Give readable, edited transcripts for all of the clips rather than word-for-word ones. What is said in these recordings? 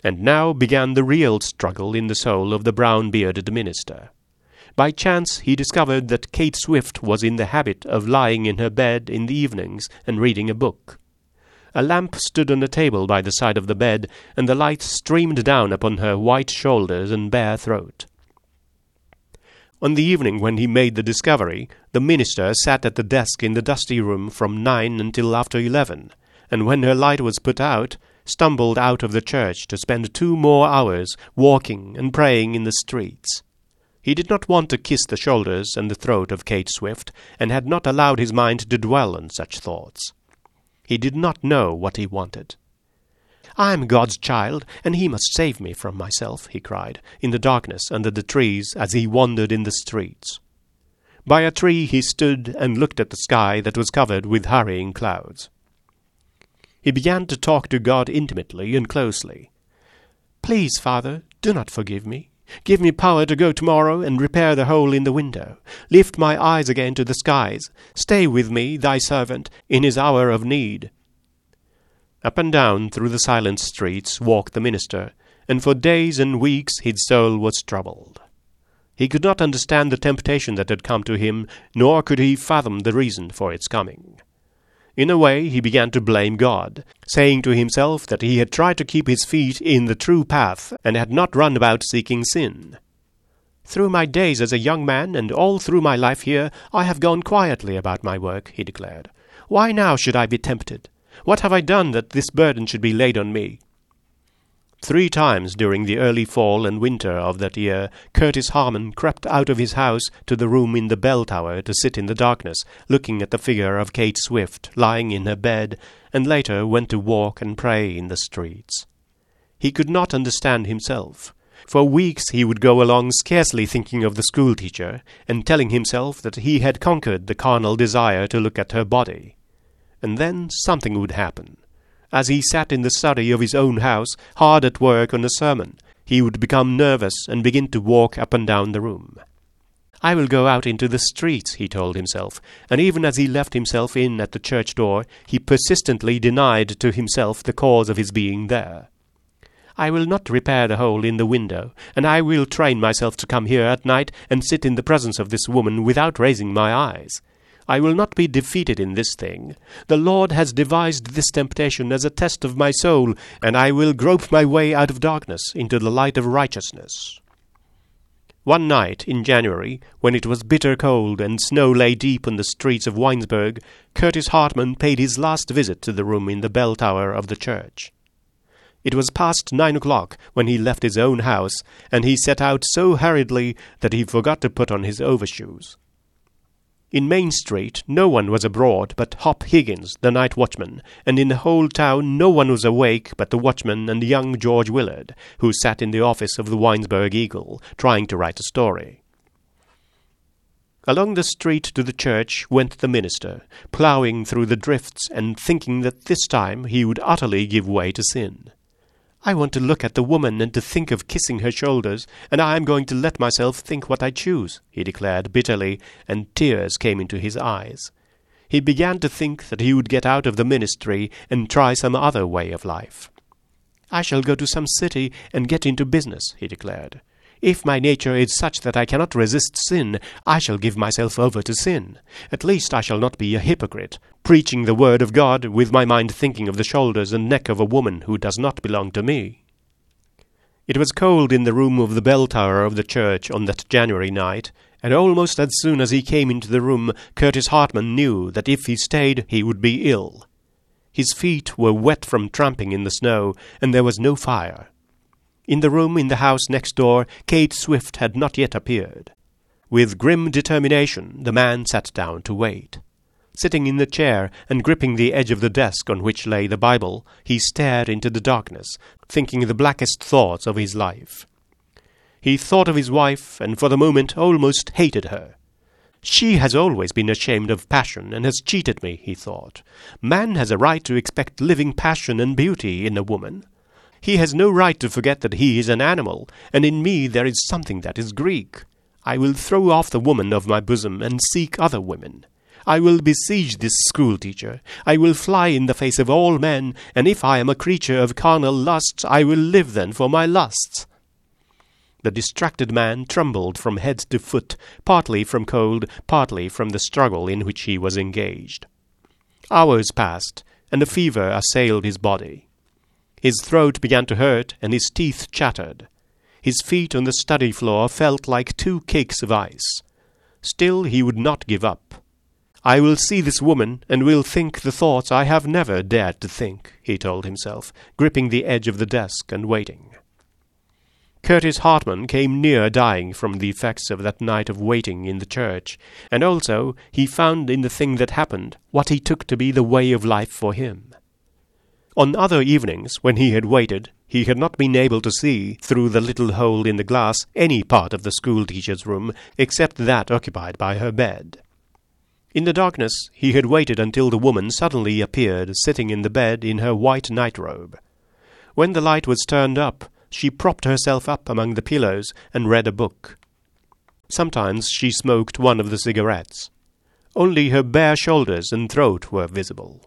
And now began the real struggle in the soul of the brown-bearded minister. By chance he discovered that Kate Swift was in the habit of lying in her bed in the evenings and reading a book. A lamp stood on a table by the side of the bed, and the light streamed down upon her white shoulders and bare throat. On the evening when he made the discovery, the minister sat at the desk in the dusty room from 9 until after 11, and when her light was put out, stumbled out of the church to spend 2 more hours walking and praying in the streets. He did not want to kiss the shoulders and the throat of Kate Swift, and had not allowed his mind to dwell on such thoughts. He did not know what he wanted. "I am God's child, and he must save me from myself," he cried, in the darkness under the trees as he wandered in the streets. By a tree he stood and looked at the sky that was covered with hurrying clouds. He began to talk to God intimately and closely. "Please, Father, do not forgive me. Give me power to go tomorrow and repair the hole in the window. Lift my eyes again to the skies. Stay with me, thy servant, in his hour of need." Up and down through the silent streets walked the minister, and for days and weeks his soul was troubled. He could not understand the temptation that had come to him, nor could he fathom the reason for its coming. In a way he began to blame God, saying to himself that he had tried to keep his feet in the true path and had not run about seeking sin. "Through my days as a young man and all through my life here, I have gone quietly about my work," he declared. "Why now should I be tempted? What have I done that this burden should be laid on me?" 3 times during the early fall and winter of that year, Curtis Harman crept out of his house to the room in the bell tower to sit in the darkness, looking at the figure of Kate Swift lying in her bed, and later went to walk and pray in the streets. He could not understand himself. For weeks he would go along scarcely thinking of the schoolteacher, and telling himself that he had conquered the carnal desire to look at her body. And then something would happen. As he sat in the study of his own house, hard at work on a sermon, he would become nervous and begin to walk up and down the room. "I will go out into the streets," he told himself, and even as he left himself in at the church door, he persistently denied to himself the cause of his being there. "I will not repair the hole in the window, and I will train myself to come here at night and sit in the presence of this woman without raising my eyes. I will not be defeated in this thing. The Lord has devised this temptation as a test of my soul, and I will grope my way out of darkness into the light of righteousness." One night in January, when it was bitter cold and snow lay deep on the streets of Winesburg, Curtis Hartman paid his last visit to the room in the bell tower of the church. It was past 9 o'clock when he left his own house, and he set out so hurriedly that he forgot to put on his overshoes. In Main Street no one was abroad but Hop Higgins, the night watchman, and in the whole town no one was awake but the watchman and young George Willard, who sat in the office of the Winesburg Eagle, trying to write a story. Along the street to the church went the minister, ploughing through the drifts and thinking that this time he would utterly give way to sin. "I want to look at the woman and to think of kissing her shoulders, and I am going to let myself think what I choose," he declared bitterly, and tears came into his eyes. He began to think that he would get out of the ministry and try some other way of life. "I shall go to some city and get into business," he declared. "If my nature is such that I cannot resist sin, I shall give myself over to sin. At least I shall not be a hypocrite, preaching the word of God with my mind thinking of the shoulders and neck of a woman who does not belong to me." It was cold in the room of the bell tower of the church on that January night, and almost as soon as he came into the room, Curtis Hartman knew that if he stayed he would be ill. His feet were wet from tramping in the snow, and there was no fire. In the room in the house next door, Kate Swift had not yet appeared. With grim determination, the man sat down to wait. Sitting in the chair and gripping the edge of the desk on which lay the Bible, he stared into the darkness, thinking the blackest thoughts of his life. He thought of his wife, and for the moment almost hated her. "She has always been ashamed of passion, and has cheated me," he thought. "Man has a right to expect living passion and beauty in a woman. He has no right to forget that he is an animal, and in me there is something that is Greek. I will throw off the woman of my bosom and seek other women. I will besiege this schoolteacher. I will fly in the face of all men, and if I am a creature of carnal lusts, I will live then for my lusts." The distracted man trembled from head to foot, partly from cold, partly from the struggle in which he was engaged. Hours passed, and a fever assailed his body. His throat began to hurt, and his teeth chattered. His feet on the study floor felt like 2 cakes of ice. Still he would not give up. "I will see this woman, and will think the thoughts I have never dared to think," he told himself, gripping the edge of the desk and waiting. Curtis Hartman came near dying from the effects of that night of waiting in the church, and also he found in the thing that happened what he took to be the way of life for him. On other evenings, when he had waited, he had not been able to see, through the little hole in the glass, any part of the schoolteacher's room except that occupied by her bed. In the darkness, he had waited until the woman suddenly appeared sitting in the bed in her white nightrobe. When the light was turned up, she propped herself up among the pillows and read a book. Sometimes she smoked one of the cigarettes. Only her bare shoulders and throat were visible.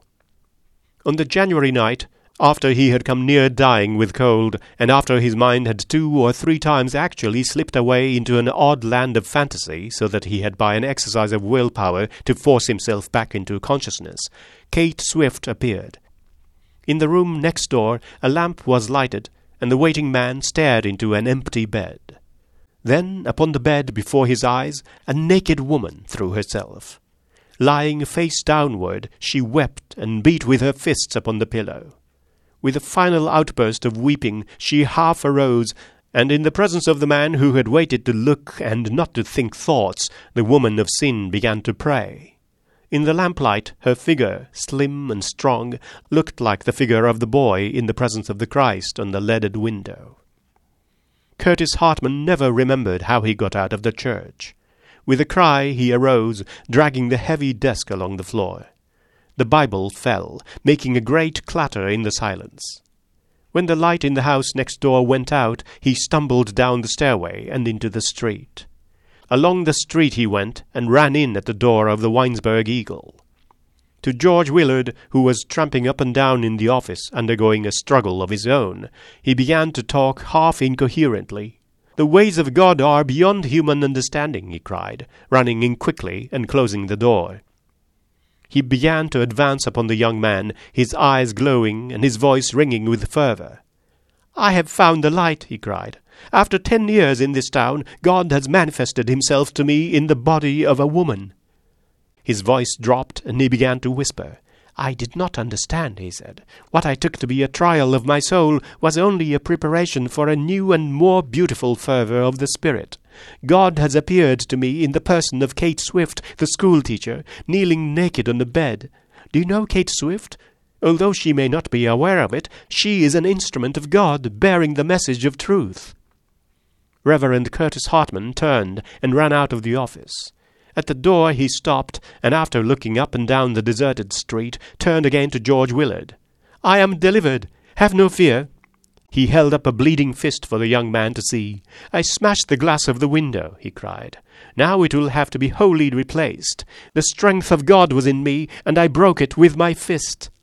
On the January night, after he had come near dying with cold, and after his mind had 2 or 3 times actually slipped away into an odd land of fantasy, so that he had by an exercise of willpower to force himself back into consciousness, Kate Swift appeared. In the room next door a lamp was lighted, and the waiting man stared into an empty bed. Then, upon the bed before his eyes, a naked woman threw herself. Lying face downward, she wept and beat with her fists upon the pillow. With a final outburst of weeping, she half arose, and in the presence of the man who had waited to look and not to think thoughts, the woman of sin began to pray. In the lamplight, her figure, slim and strong, looked like the figure of the boy in the presence of the Christ on the leaded window. Curtis Hartman never remembered how he got out of the church. With a cry he arose, dragging the heavy desk along the floor. The Bible fell, making a great clatter in the silence. When the light in the house next door went out, he stumbled down the stairway and into the street. Along the street he went, and ran in at the door of the Winesburg Eagle. To George Willard, who was tramping up and down in the office, undergoing a struggle of his own, he began to talk half incoherently. "The ways of God are beyond human understanding," he cried, running in quickly and closing the door. He began to advance upon the young man, his eyes glowing and his voice ringing with fervor. "I have found the light," he cried. "After 10 years in this town, God has manifested himself to me in the body of a woman." His voice dropped, and he began to whisper. "I did not understand," he said. "What I took to be a trial of my soul was only a preparation for a new and more beautiful fervor of the Spirit. God has appeared to me in the person of Kate Swift, the schoolteacher, kneeling naked on the bed. Do you know Kate Swift? Although she may not be aware of it, she is an instrument of God, bearing the message of truth." Reverend Curtis Hartman turned and ran out of the office. At the door he stopped, and after looking up and down the deserted street, turned again to George Willard. "I am delivered. Have no fear." He held up a bleeding fist for the young man to see. "I smashed the glass of the window," he cried. "Now it will have to be wholly replaced. The strength of God was in me, and I broke it with my fist."